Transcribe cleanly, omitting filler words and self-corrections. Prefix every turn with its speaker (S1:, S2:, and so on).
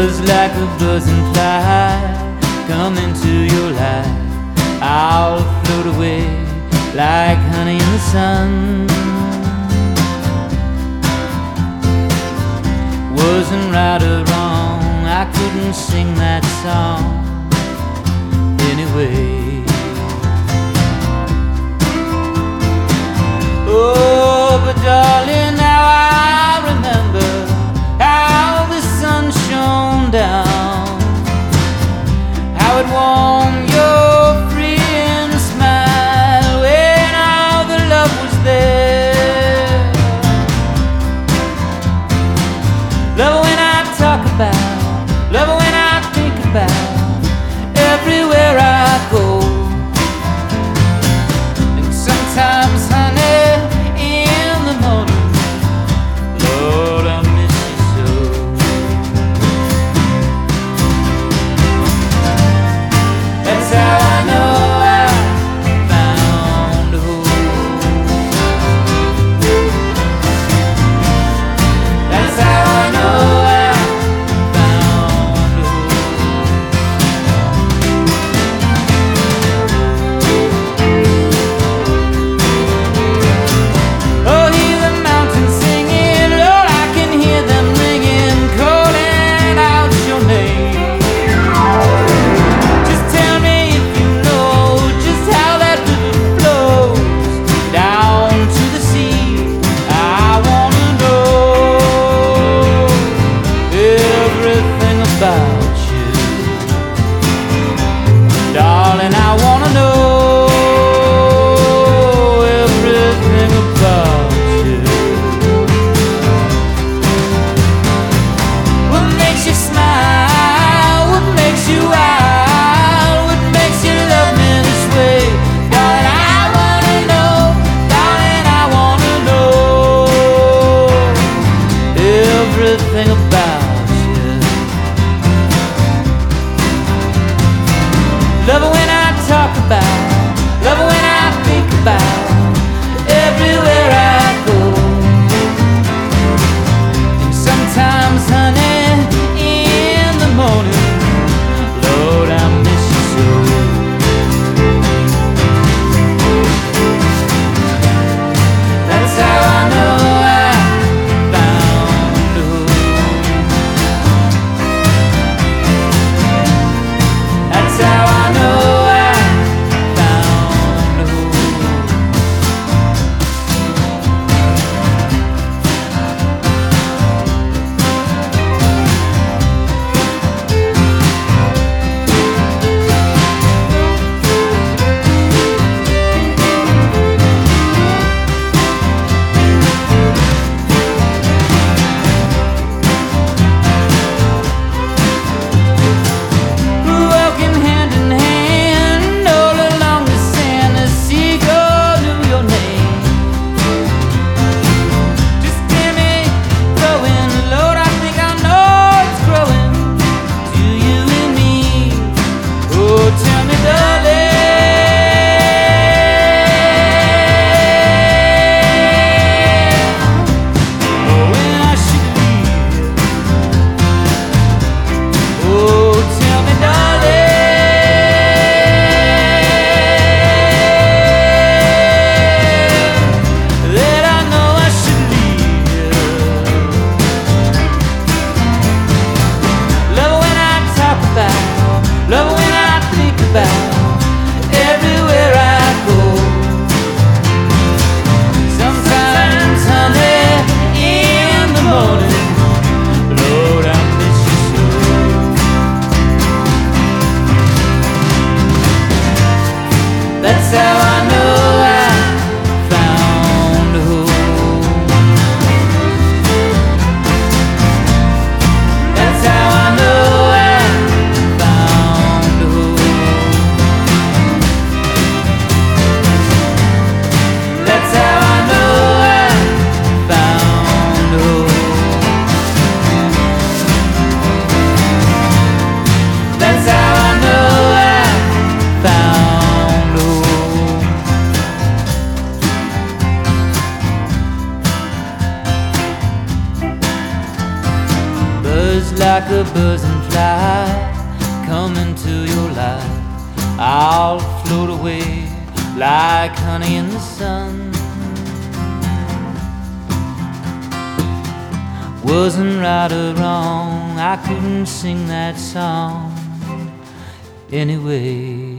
S1: was like a buzzing fly coming to your life. I'll float away like honey in the sun. Wasn't right or wrong, I couldn't sing that song anyway. Oh, but darling, now I remember how the sun shone down, how it warmed your freeing smile when all the love was there. Love when I talk about, love when I think about, everywhere I go. And sometimes, honey, in the morning, Lord, I miss you so. That's how I know I found hope. That's how I know I found hope. Oh, hear the mountains singing, Lord, I can hear them ringing, calling out your name. Just tell me if you know just how that river flows down to the sea. I wanna know everything about you, darling. I wanna know everything about you. What makes you smile? What makes you wild? What makes you love me this way? Darling, I wanna know. Darling, I wanna know everything about you. Love it when I talk about, love it when I think about, everywhere I go. And sometimes, honey, in the morning, Lord, I miss you so. That's how I know I found hope. That's how I know I found hope. Walking hand in hand all along the sand, a seagull knew your name. Just hear me growing, Lord, I think I know it's growing to you and me. Oh, tell me, darling, oh, when I should leave. Oh, tell me, darling, that I know I should leave. Love when I talk about, love when I think about, everywhere I go. Sometimes, honey, in the morning, Lord, I miss you so. That's how I know I found hope. That's how I know I found hope. That's how I know I found hope. That's how I know I found hope. like a buzzing fly come into your life. I'll float away like honey in the sun. Wasn't right or wrong, I couldn't sing that song anyway.